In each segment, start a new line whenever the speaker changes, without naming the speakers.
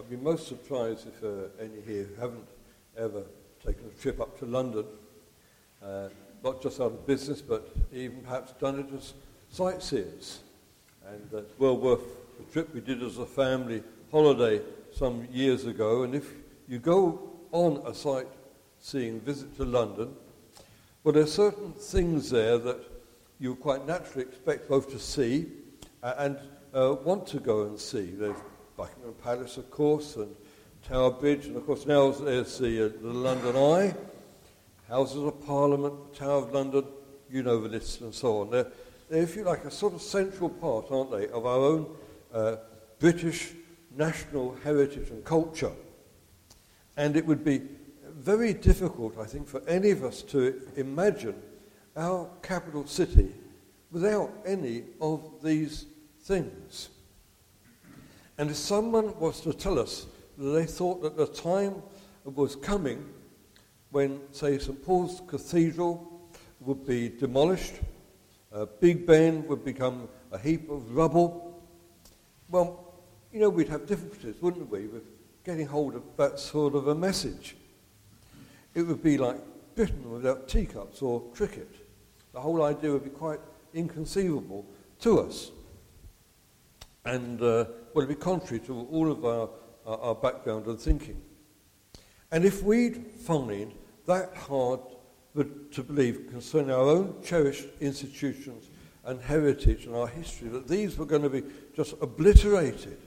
I'd be most surprised if any here who haven't ever taken a trip up to London, not just out of business, but even perhaps done it as sightseers. And it's well worth the trip. We did as a family holiday some years ago, and if you go on a sightseeing visit to London, well, there are certain things there that you quite naturally expect both to see and want to go and see. There's Buckingham Palace, of course, and Tower Bridge, and of course now there's the London Eye, Houses of Parliament, Tower of London, you know the list, and so on. They're, if you like, a sort of central part, aren't they, of our own British national heritage and culture. And it would be very difficult, I think, for any of us to imagine our capital city without any of these things. And if someone was to tell us that they thought that the time was coming when, say, St. Paul's Cathedral would be demolished, Big Ben would become a heap of rubble, well, you know, we'd have difficulties, wouldn't we, with getting hold of that sort of a message. It would be like Britain without teacups or cricket. The whole idea would be quite inconceivable to us. And would be contrary to all of our background and thinking. And if we'd find that hard to believe concerning our own cherished institutions and heritage and our history, that these were going to be just obliterated,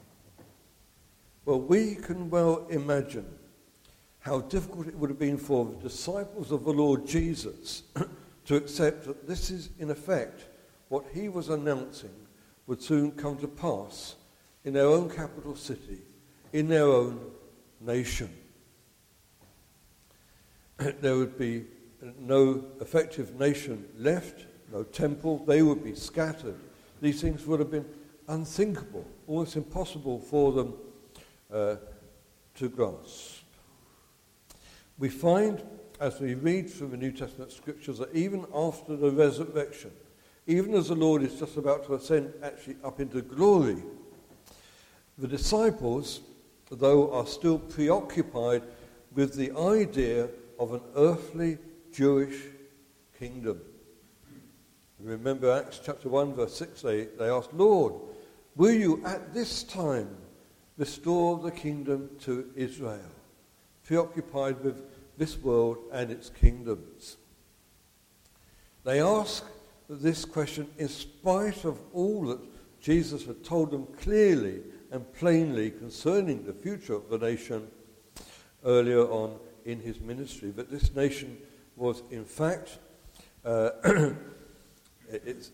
well, we can well imagine how difficult it would have been for the disciples of the Lord Jesus to accept that this is, in effect, what he was announcing would soon come to pass in their own capital city, in their own nation. There would be no effective nation left, no temple, they would be scattered. These things would have been unthinkable, almost impossible for them to grasp. We find, as we read through the New Testament scriptures, that even after the resurrection, even as the Lord is just about to ascend actually up into glory, the disciples, though, are still preoccupied with the idea of an earthly Jewish kingdom. Remember Acts chapter 1, verse 6, they asked, Lord, will you at this time restore the kingdom to Israel? Preoccupied with this world and its kingdoms. They ask this question in spite of all that Jesus had told them clearly and plainly concerning the future of the nation earlier on in his ministry, that this nation was in fact it's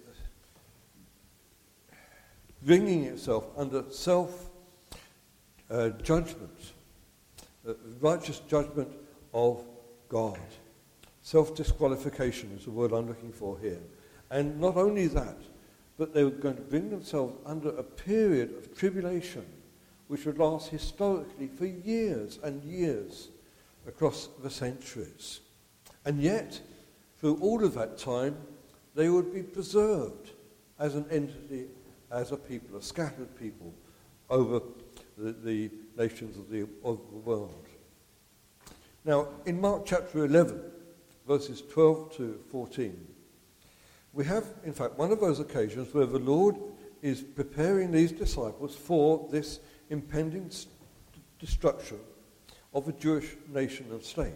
bringing itself under self-judgment, righteous judgment of God. Self-disqualification is the word I'm looking for here. And not only that, but they were going to bring themselves under a period of tribulation which would last historically for years and years across the centuries. And yet, through all of that time, they would be preserved as an entity, as a people, a scattered people over the nations of the world. Now, in Mark chapter 11, verses 12 to 14, we have, in fact, one of those occasions where the Lord is preparing these disciples for this impending destruction of the Jewish nation and state.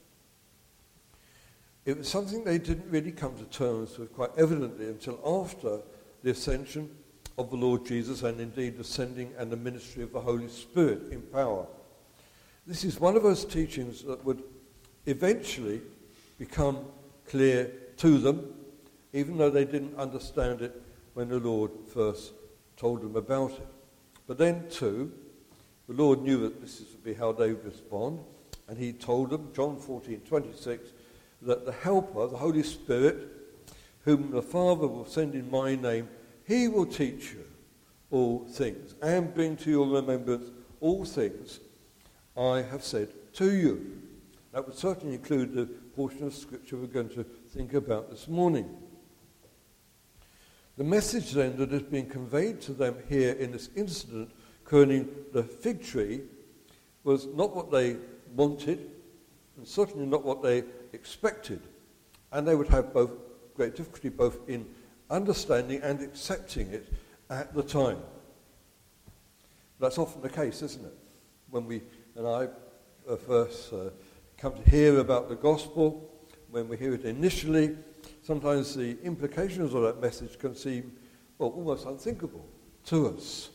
It was something they didn't really come to terms with quite evidently until after the ascension of the Lord Jesus and indeed the sending and the ministry of the Holy Spirit in power. This is one of those teachings that would eventually become clear to them, even though they didn't understand it when the Lord first told them about it. But then, too, the Lord knew that this would be how they would respond, and he told them, John 14:26, that the Helper, the Holy Spirit, whom the Father will send in my name, he will teach you all things and bring to your remembrance all things I have said to you. That would certainly include the portion of Scripture we're going to think about this morning. The message then that is being conveyed to them here in this incident concerning the fig tree was not what they wanted, and certainly not what they expected. And they would have both great difficulty both in understanding and accepting it at the time. That's often the case, isn't it? When we and I first come to hear about the gospel, when we hear it initially, sometimes the implications of that message can seem, well, almost unthinkable to us.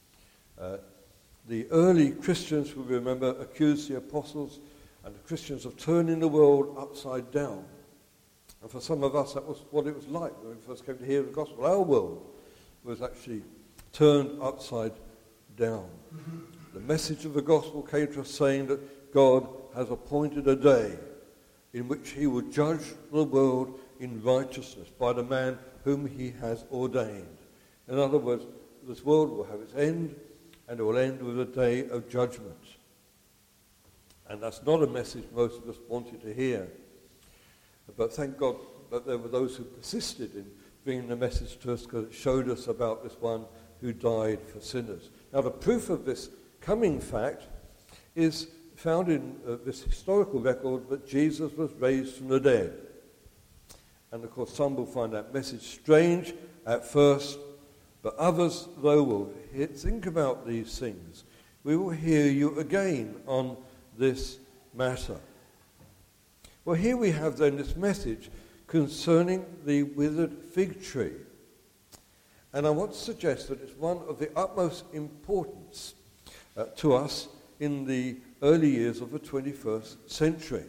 The early Christians, we remember, accused the apostles and the Christians of turning the world upside down. And for some of us, that was what it was like when we first came to hear the gospel. Our world was actually turned upside down. The message of the gospel came to us saying that God has appointed a day in which he will judge the world in righteousness by the man whom he has ordained. In other words, this world will have its end, and it will end with a day of judgment. And that's not a message most of us wanted to hear. But thank God that there were those who persisted in bringing the message to us, because it showed us about this one who died for sinners. Now, the proof of this coming fact is found in this historical record that Jesus was raised from the dead. And of course, some will find that message strange at first, but others, though, will think about these things. We will hear you again on this matter. Well, here we have then this message concerning the withered fig tree. And I want to suggest that it's one of the utmost importance to us in the early years of the 21st century.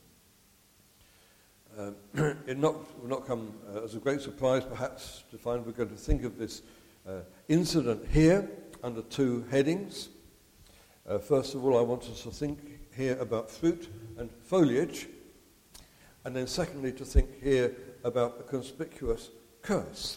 It will not come as a great surprise, perhaps, to find we're going to think of this incident here under two headings. First of all, I want us to think here about fruit and foliage. And then secondly, to think here about a conspicuous curse.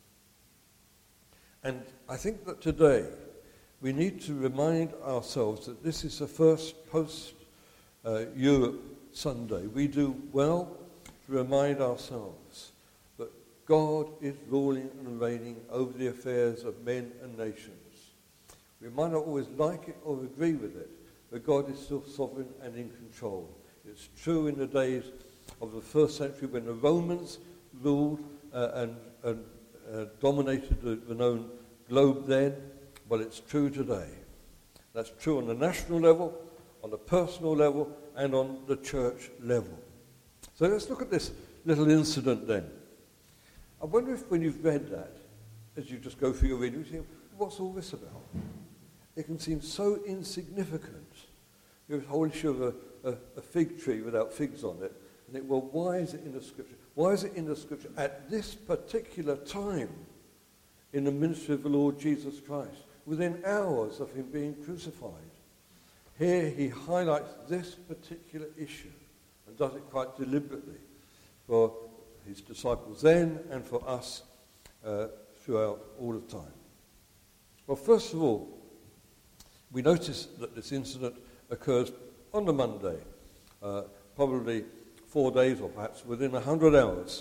And I think that today we need to remind ourselves that this is the first post-Europe Sunday. We do well to remind ourselves that God is ruling and reigning over the affairs of men and nations. We might not always like it or agree with it, but God is still sovereign and in control. It's true in the days of the first century when the Romans ruled and dominated the known globe then. Well, it's true today. That's true on the national level, on the personal level, and on the church level. So let's look at this little incident then. I wonder if when you've read that, as you just go through your reading, you think, what's all this about? It can seem so insignificant. There's a whole issue of a fig tree without figs on it. And think, well, why is it in the Scripture? Why is it in the Scripture at this particular time in the ministry of the Lord Jesus Christ, within hours of him being crucified? Here he highlights this particular issue and does it quite deliberately for his disciples then and for us throughout all of time. Well, first of all, we notice that this incident occurs on the Monday, probably 4 days or perhaps within 100 hours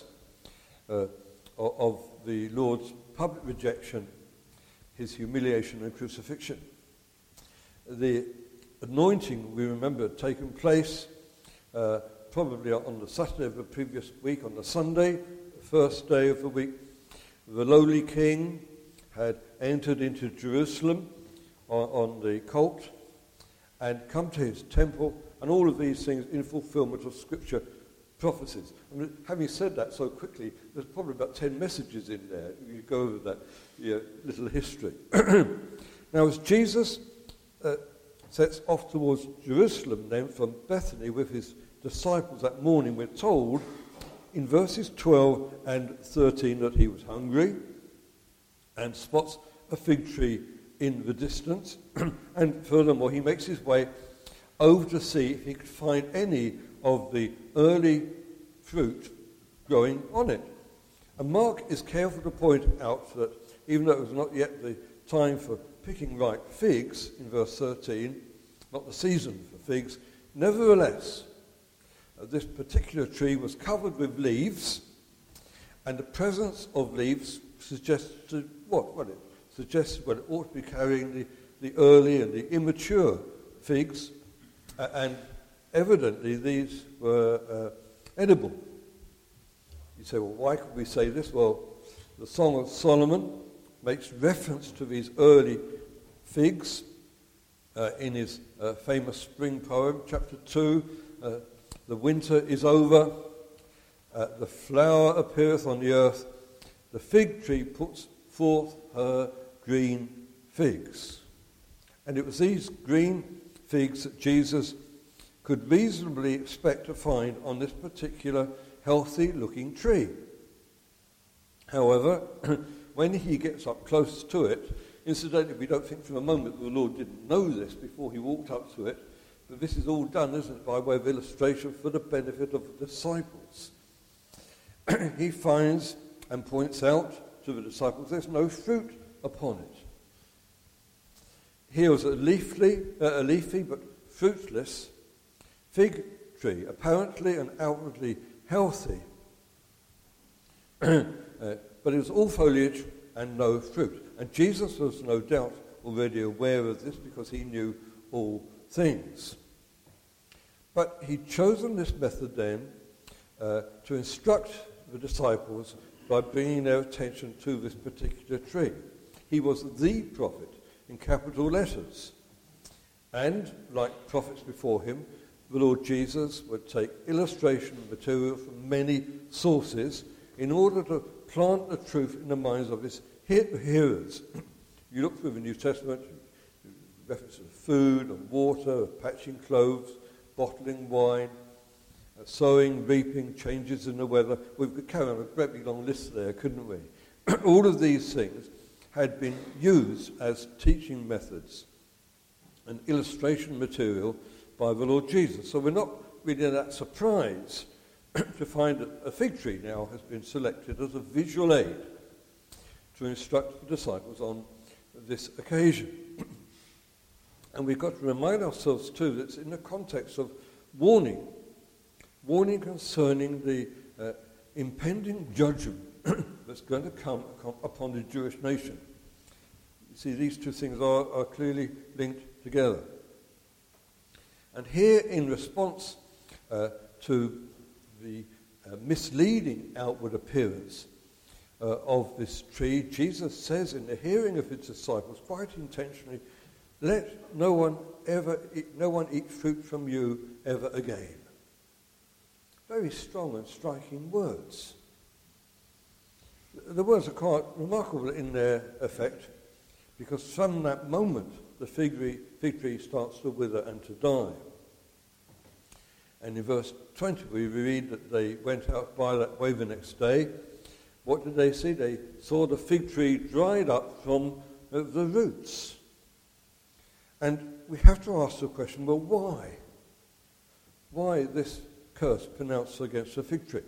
of the Lord's public rejection, his humiliation and crucifixion. The anointing, we remember, had taken place probably on the Saturday of the previous week. On the Sunday, the first day of the week, the lowly king had entered into Jerusalem on the colt and come to his temple, and all of these things in fulfillment of Scripture prophecies. I mean, having said that so quickly, there's probably about 10 messages in there. You go over that little history. Now, as Jesus sets off towards Jerusalem then from Bethany with his disciples that morning, we're told in verses 12 and 13 that he was hungry and spots a fig tree in the distance. And furthermore, he makes his way over to see if he could find any of the early fruit growing on it. And Mark is careful to point out that even though it was not yet the time for picking ripe figs, in verse 13, not the season for figs, nevertheless, this particular tree was covered with leaves, and the presence of leaves suggests what? Well, it suggests it ought to be carrying the early and the immature figs, and evidently these were edible. You say, well, why could we say this? Well, the Song of Solomon makes reference to these early figs in his famous spring poem, chapter 2. The winter is over, the flower appeareth on the earth, the fig tree puts forth her green figs. And it was these green figs that Jesus could reasonably expect to find on this particular healthy-looking tree. However, when he gets up close to it, incidentally, we don't think for a moment the Lord didn't know this before he walked up to it, but this is all done, isn't it, by way of illustration for the benefit of the disciples. He finds and points out to the disciples there's no fruit upon it. Here was a leafy but fruitless fig tree, apparently and outwardly healthy, but it was all foliage and no fruit. And Jesus was no doubt already aware of this because he knew all things. But he'd chosen this method then to instruct the disciples by bringing their attention to this particular tree. He was the prophet in capital letters. And, like prophets before him, the Lord Jesus would take illustration material from many sources in order to plant the truth in the minds of his hearers. You look through the New Testament, references to food and water, patching clothes, bottling wine, sowing, reaping, changes in the weather. We could carry on a great big long list there, couldn't we? All of these things had been used as teaching methods and illustration material by the Lord Jesus. So we're not really that surprised to find that a fig tree now has been selected as a visual aid to instruct the disciples on this occasion. And we've got to remind ourselves too that it's in the context of warning concerning the impending judgment that's going to come upon the Jewish nation. You see, these two things are clearly linked together. And here, in response to the misleading outward appearance of this tree, Jesus says in the hearing of his disciples, quite intentionally, let no one eat fruit from you ever again. Very strong and striking words. The words are quite remarkable in their effect, because from that moment the fig tree starts to wither and to die. And in verse 20 we read that they went out by that way the next day. What did they see? They saw the fig tree dried up from the roots. And we have to ask the question, well, why? Why this curse pronounced against the fig tree?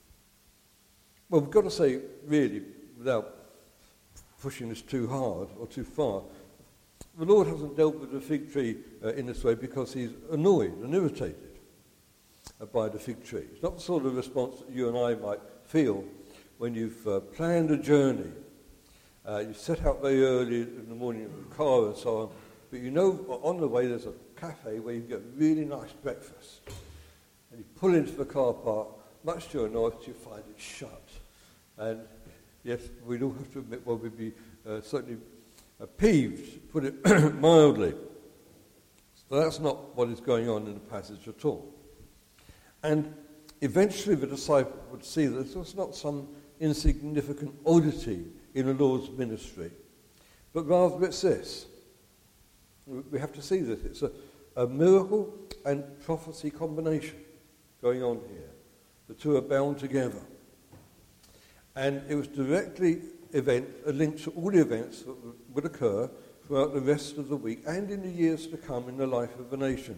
Well, we've got to say, really, without pushing this too hard or too far, the Lord hasn't dealt with the fig tree in this way because he's annoyed and irritated by the fig tree. It's not the sort of response that you and I might feel when you've planned a journey. You set out very early in the morning in the car and so on, but you know on the way there's a cafe where you get a really nice breakfast. And you pull into the car park, much to your annoyance, you find it shut. And yes, we'd all have to admit, well, we'd be certainly peeved, to put it mildly. So that's not what is going on in the passage at all. And eventually the disciple would see that this was not some insignificant oddity in the Lord's ministry, but rather it's this. We have to see this. It's a miracle and prophecy combination going on here. The two are bound together. And it was directly linked to all the events that would occur throughout the rest of the week and in the years to come in the life of the nation.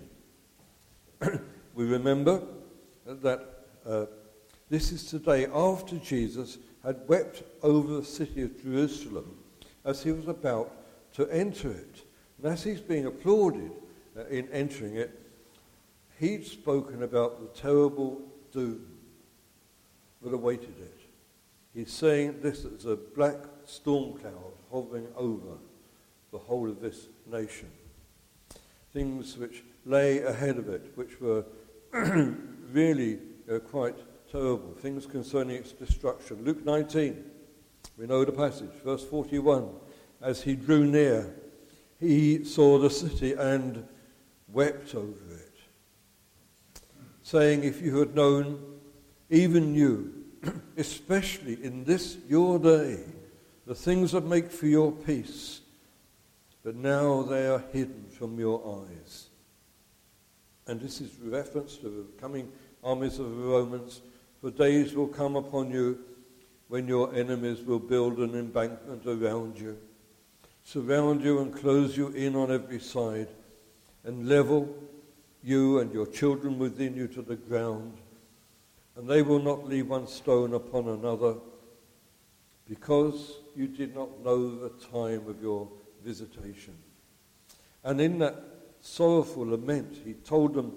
We remember that this is the day after Jesus had wept over the city of Jerusalem as he was about to enter it. And as he's being applauded in entering it, he'd spoken about the terrible doom that awaited it. He's saying this as a black storm cloud hovering over the whole of this nation. Things which lay ahead of it, which were really quite terrible. Things concerning its destruction. Luke 19, we know the passage, verse 41. As he drew near, he saw the city and wept over it, saying, if you had known, even you, especially in this your day, the things that make for your peace, but now they are hidden from your eyes. And this is reference to the coming armies of the Romans. For days will come upon you when your enemies will build an embankment around you, surround you and close you in on every side, and level you and your children within you to the ground. And they will not leave one stone upon another, because you did not know the time of your visitation. And in that sorrowful lament, he told them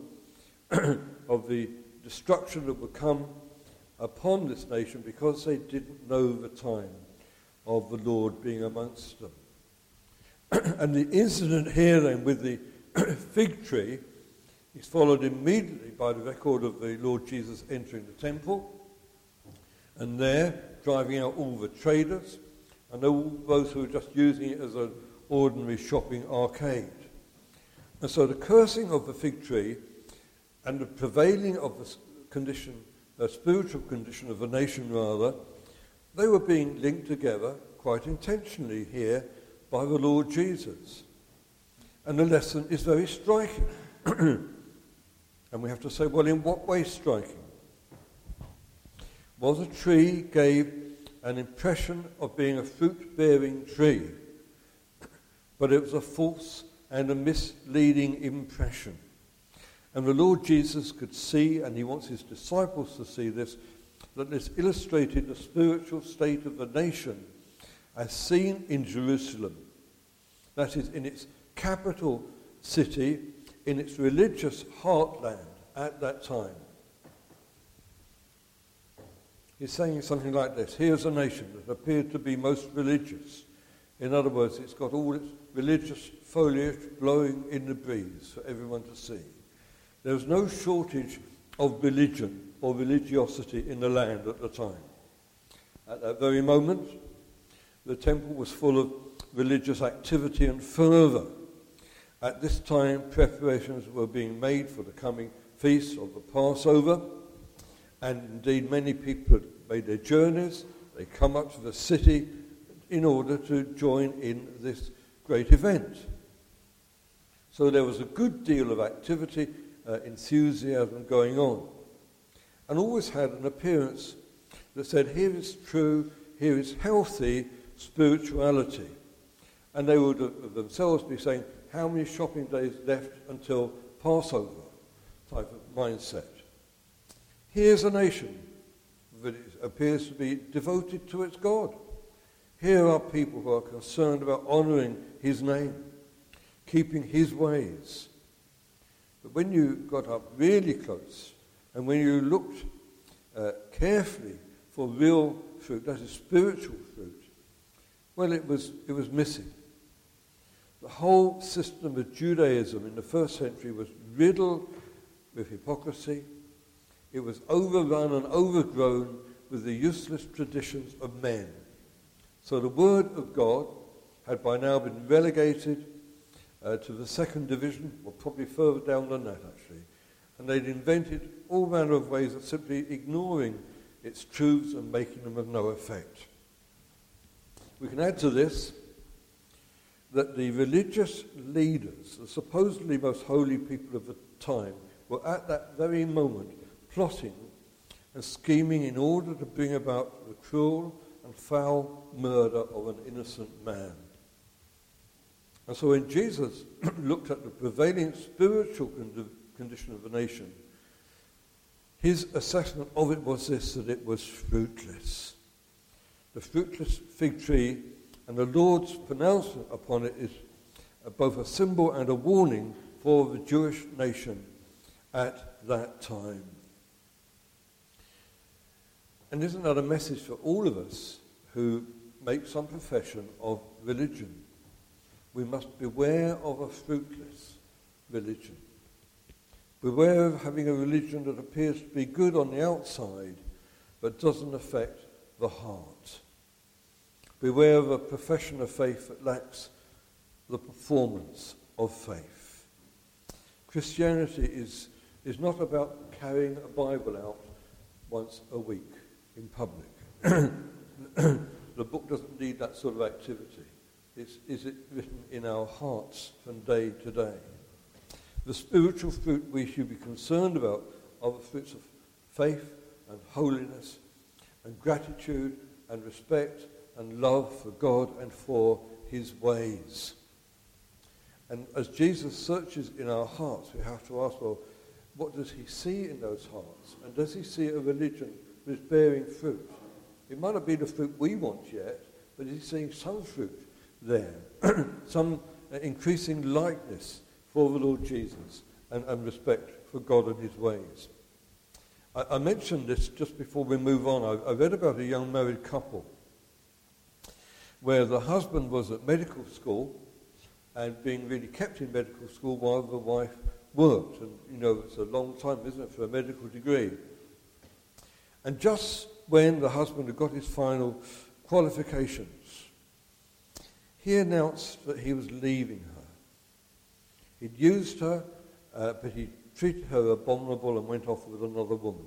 of the destruction that would come upon this nation because they didn't know the time of the Lord being amongst them. And the incident here then with the fig tree is followed immediately by the record of the Lord Jesus entering the temple, and there driving out all the traders and all those who were just using it as an ordinary shopping arcade. And so the cursing of the fig tree and the prevailing of the condition, the spiritual condition of the nation rather, they were being linked together quite intentionally here by the Lord Jesus. And the lesson is very striking. And we have to say, well, in what way striking? Well, the tree gave an impression of being a fruit-bearing tree, but it was a false and a misleading impression. And the Lord Jesus could see, and he wants his disciples to see this, that this illustrated the spiritual state of the nation as seen in Jerusalem. That is, in its capital city, in its religious heartland at that time. He's saying something like this. Here's a nation that appeared to be most religious. In other words, it's got all its religious foliage blowing in the breeze for everyone to see. There was no shortage of religion or religiosity in the land at the time. At that very moment, the temple was full of religious activity and fervour. At this time, preparations were being made for the coming feast of the Passover, and indeed many people had made their journeys. They come up to the city in order to join in this great event. So there was a good deal of activity, enthusiasm going on, and always had an appearance that said, here is true, here is healthy spirituality. And they would themselves be saying, how many shopping days left until Passover type of mindset. Here's a nation that appears to be devoted to its God. Here are people who are concerned about honouring his name, keeping his ways. But when you got up really close, and when you looked carefully for real fruit, that is spiritual fruit, well, it was missing. The whole system of Judaism in the first century was riddled with hypocrisy. It was overrun and overgrown with the useless traditions of men. So the word of God had by now been relegated to the second division, or probably further down than that actually. And they'd invented all manner of ways of simply ignoring its truths and making them of no effect. We can add to this that the religious leaders, the supposedly most holy people of the time, were at that very moment plotting and scheming in order to bring about the cruel and foul murder of an innocent man. And so when Jesus looked at the prevailing spiritual condition of the nation, his assessment of it was this, that it was fruitless. The fruitless fig tree, and the Lord's pronouncement upon it is both a symbol and a warning for the Jewish nation at that time. And isn't that a message for all of us who make some profession of religion? we must beware of a fruitless religion. Beware of having a religion that appears to be good on the outside but doesn't affect the heart. Beware of a profession of faith that lacks the performance of faith. Christianity is not about carrying a Bible out once a week in public. The book doesn't need that sort of activity. Is it written in our hearts from day to day? The spiritual fruit we should be concerned about are the fruits of faith and holiness and gratitude and respect and love for God and for his ways. And as Jesus searches in our hearts, we have to ask, well, what does he see in those hearts? And does he see a religion that is bearing fruit? It might not be the fruit we want yet, but he's seeing some fruit there, some increasing likeness for the Lord Jesus and respect for God and his ways. I mentioned this just before we move on. I read about a young married couple where the husband was at medical school and being really kept in medical school while the wife worked. And, you know, it's a long time, isn't it, for a medical degree. And just when the husband had got his final qualifications, he announced that he was leaving her. He'd used her, but he treated her abominable and went off with another woman.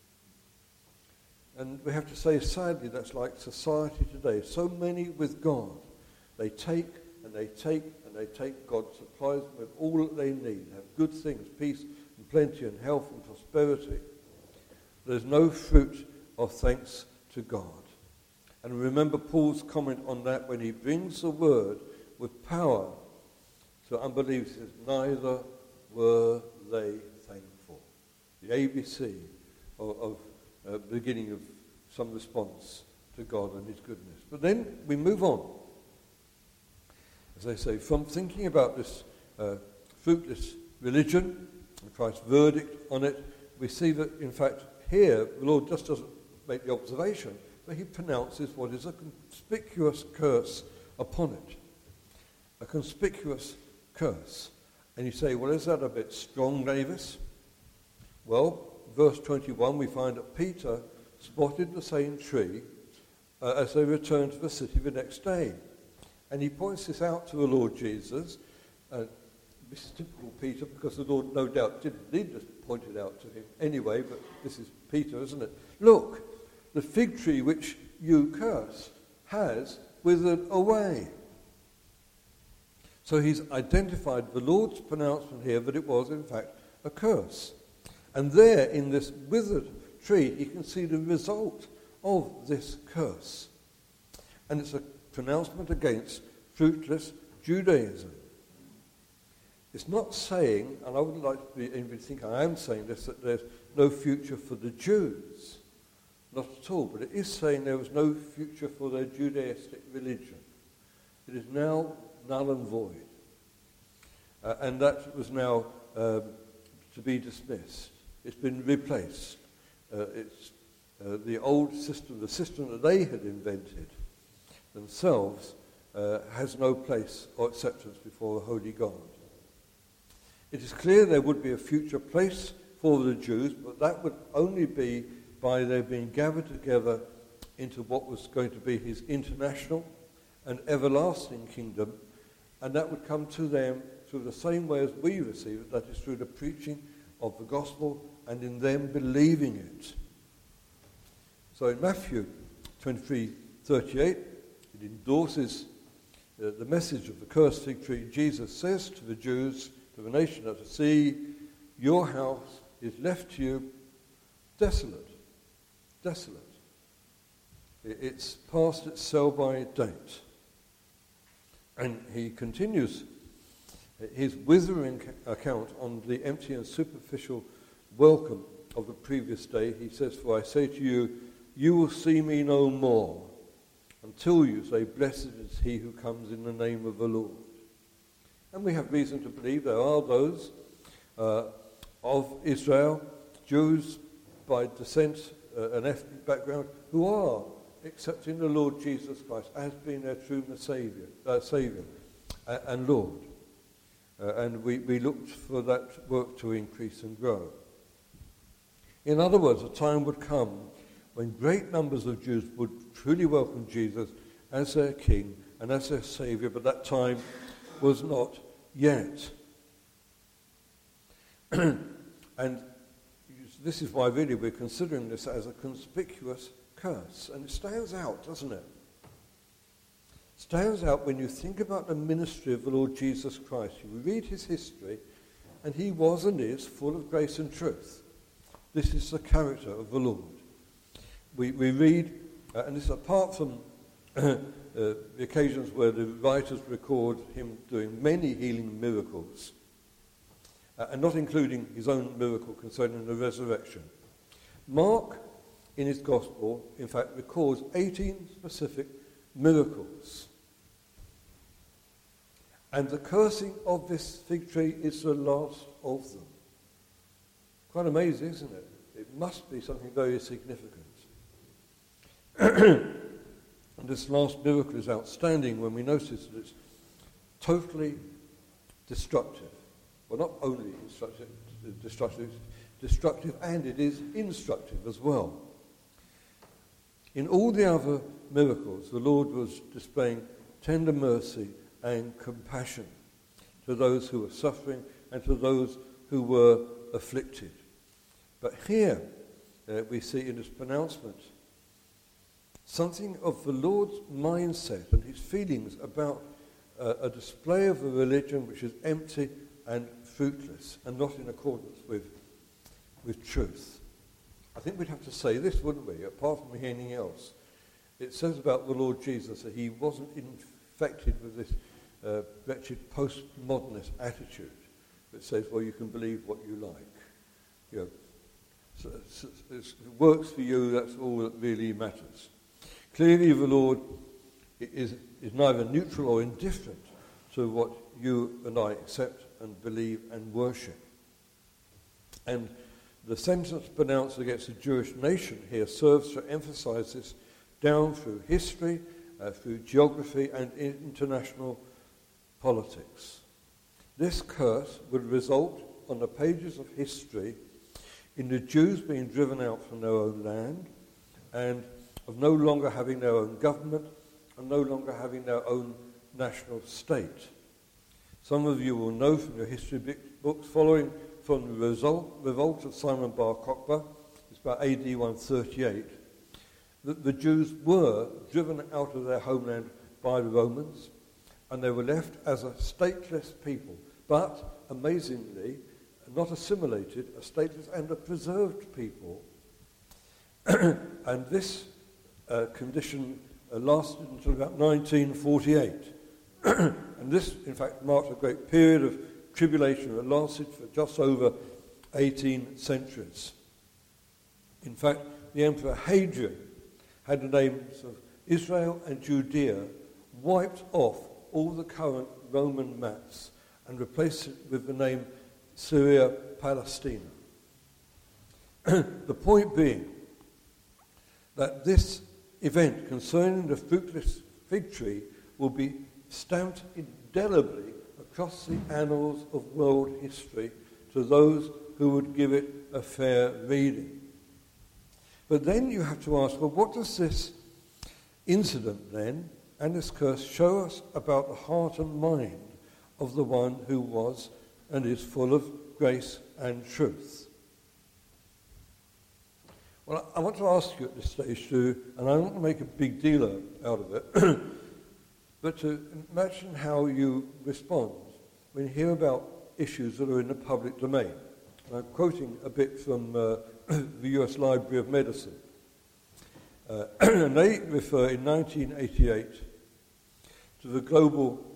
And we have to say, sadly, that's like society today. So many with God, they take and they take and they take. God supplies them with all that they need. Have good things, peace and plenty and health and prosperity. There's no fruit of thanks to God. And remember Paul's comment on that when he brings the word with power to unbelievers. He says, neither were they thankful. The ABC of beginning of some response to God and his goodness. But then we move on. As I say, from thinking about this fruitless religion and Christ's verdict on it, we see that, in fact, here the Lord just doesn't make the observation, but he pronounces what is a conspicuous curse upon it. A conspicuous curse. And you say, well, is that a bit strong, Davis? Well, verse 21, we find that Peter spotted the same tree as they returned to the city the next day. And he points this out to the Lord Jesus. This is typical Peter, because the Lord no doubt didn't need to point it out to him anyway, but this is Peter, isn't it? Look, the fig tree which you cursed has withered away. So he's identified the Lord's pronouncement here that it was, in fact, a curse. And there, in this withered tree, you can see the result of this curse. And it's a pronouncement against fruitless Judaism. It's not saying, and I wouldn't like to be anybody to think I am saying this, that there's no future for the Jews. Not at all. But it is saying there was no future for their Judaistic religion. It is now null and void. And that was now to be dismissed. It's been replaced. It's the old system, the system that they had invented themselves, has no place or acceptance before the holy God. It is clear there would be a future place for the Jews, but that would only be by their being gathered together into what was going to be his international and everlasting kingdom, and that would come to them through the same way as we receive it, that is through the preaching of the gospel and in them believing it. So in Matthew 23:38, it endorses the message of the cursed fig tree. Jesus says to the Jews, to the nation at the sea, your house is left to you desolate. Desolate. It's past its sell-by date. And he continues his withering account on the empty and superficial welcome of the previous day. He says, for I say to you, you will see me no more until you say, blessed is he who comes in the name of the Lord. And we have reason to believe there are those of Israel, Jews by descent and ethnic background, who are accepting the Lord Jesus Christ as being their true Saviour. and Lord. And we looked for that work to increase and grow. In other words, a time would come when great numbers of Jews would truly welcome Jesus as their King and as their Saviour, but that time was not yet. And this is why really we're considering this as a conspicuous curse. And it stands out, doesn't it? Stands out when you think about the ministry of the Lord Jesus Christ. You read his history, and he was and is full of grace and truth. This is the character of the Lord. We read, and this is apart from the occasions where the writers record him doing many healing miracles, and not including his own miracle concerning the resurrection. Mark, in his Gospel, in fact, records 18 specific miracles. And the cursing of this fig tree is the last of them. Quite amazing, isn't it? It must be something very significant. And this last miracle is outstanding when we notice that it's totally destructive. Well, not only destructive, and it is instructive as well. In all the other miracles, the Lord was displaying tender mercy and compassion to those who were suffering and to those who were afflicted. But here we see in his pronouncement something of the Lord's mindset and his feelings about a display of a religion which is empty and fruitless and not in accordance with truth. I think we'd have to say this, wouldn't we, apart from anything else. It says about the Lord Jesus that he wasn't infected with this wretched postmodernist attitude that says, well, you can believe what you like. You know, so it works for you, that's all that really matters. Clearly the Lord is neither neutral or indifferent to what you and I accept and believe and worship. And the sentence pronounced against the Jewish nation here serves to emphasize this down through history, through geography and international politics. This curse would result on the pages of history in the Jews being driven out from their own land and of no longer having their own government and no longer having their own national state. Some of you will know from your history books following from the revolt of Simon Bar Kokhba, it's about AD 138, that the Jews were driven out of their homeland by the Romans, and they were left as a stateless people, but amazingly, not assimilated, a stateless and a preserved people. And this condition lasted until about 1948. And this, in fact, marked a great period of tribulation that lasted for just over 18 centuries. In fact, the Emperor Hadrian had the names of Israel and Judea wiped off all the current Roman maps and replaced it with the name Syria Palestina. The point being that this event concerning the fruitless fig tree will be stamped indelibly across the annals of world history to those who would give it a fair reading. But then you have to ask, well, what does this incident then and this curse show us about the heart and mind of the one who was and is full of grace and truth? Well, I want to ask you at this stage to, and I don't want to make a big deal out of it, but to imagine how you respond when you hear about issues that are in the public domain. And I'm quoting a bit from the US Library of Medicine. And they refer in 1988 to the global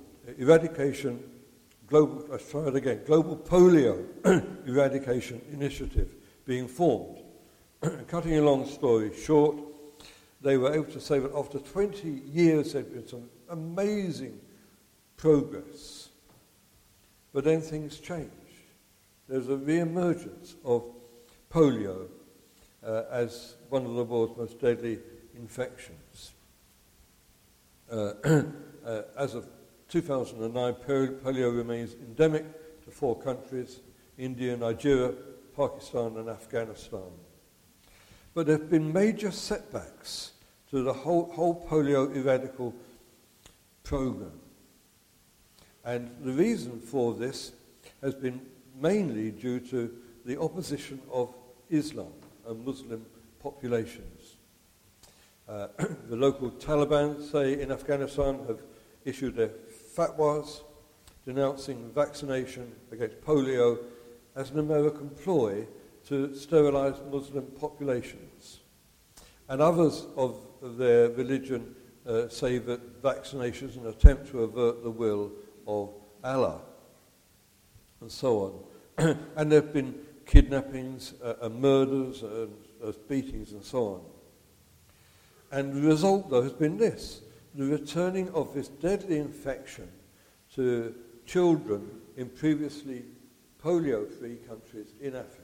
polio eradication initiative being formed. Cutting a long story short, they were able to say that after 20 years there'd been some amazing progress. But then things changed. There's a re-emergence of polio as one of the world's most deadly infections. As of 2009, polio remains endemic to 4 countries: India, Nigeria, Pakistan and Afghanistan. But there have been major setbacks to the whole polio eradical program. And the reason for this has been mainly due to the opposition of Islam and Muslim populations. The local Taliban, say, in Afghanistan have issued their fatwas denouncing vaccination against polio as an American ploy to sterilize Muslim populations. And others of their religion say that vaccination is an attempt to avert the will of Allah, and so on. And there have been kidnappings and murders and beatings and so on. And the result, though, has been this: the returning of this deadly infection to children in previously polio-free countries in Africa.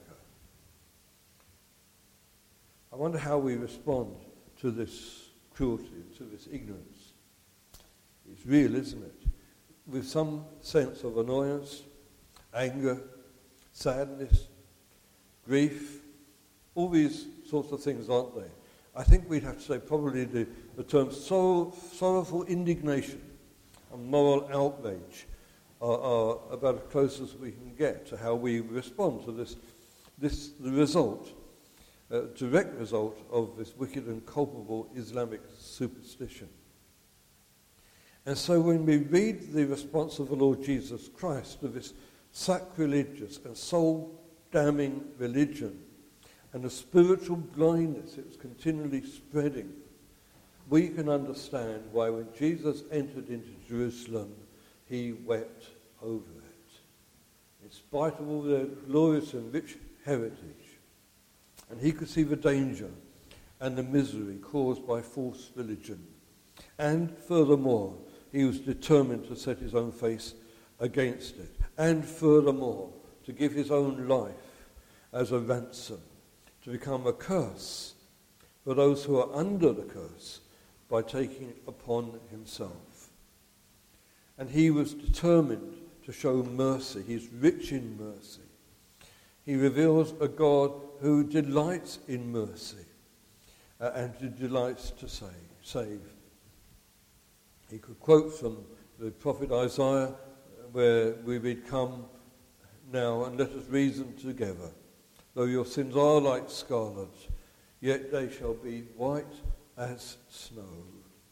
I wonder how we respond to this cruelty, to this ignorance. It's real, isn't it? With some sense of annoyance, anger, sadness, grief, all these sorts of things, aren't they? I think we'd have to say probably the term sorrowful indignation and moral outrage are about as close as we can get to how we respond to the result, direct result of this wicked and culpable Islamic superstition. And so when we read the response of the Lord Jesus Christ to this sacrilegious and soul-damning religion and the spiritual blindness it was continually spreading, we can understand why when Jesus entered into Jerusalem, he wept over it, in spite of all their glorious and rich heritage. And he could see the danger and the misery caused by false religion. And furthermore, he was determined to set his own face against it. And furthermore, to give his own life as a ransom, to become a curse for those who are under the curse by taking it upon himself. And he was determined to show mercy. He's rich in mercy. He reveals a God who delights in mercy and who delights to save. He could quote from the prophet Isaiah, where we read, "Come now and let us reason together. Though your sins are like scarlet, yet they shall be white as snow."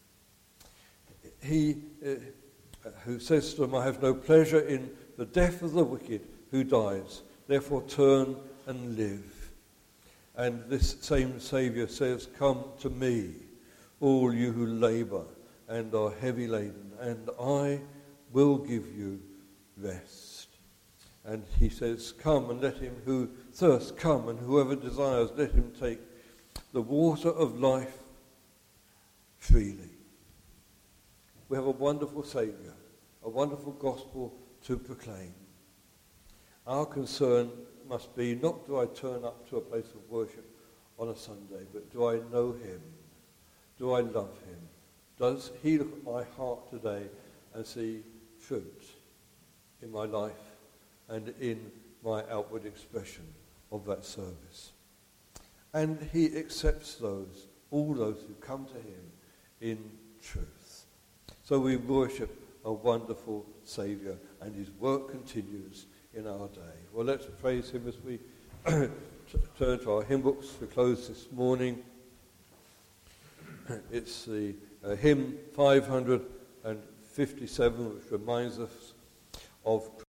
He who says to them, "I have no pleasure in the death of the wicked who dies, therefore turn and live." And this same Saviour says, "Come to me, all you who labour and are heavy laden, and I will give you rest." And he says, "Come and let him who thirsts come, and whoever desires, let him take the water of life freely." We have a wonderful Saviour, a wonderful gospel to proclaim. Our concern must be not do I turn up to a place of worship on a Sunday, but do I know him? Do I love him? Does he look at my heart today and see fruit in my life and in my outward expression of that service? And he accepts all those who come to him in truth. So we worship a wonderful Saviour, and his work continues in our day. Well, let's praise him as we turn to our hymn books to close this morning. It's the hymn 557, which reminds us of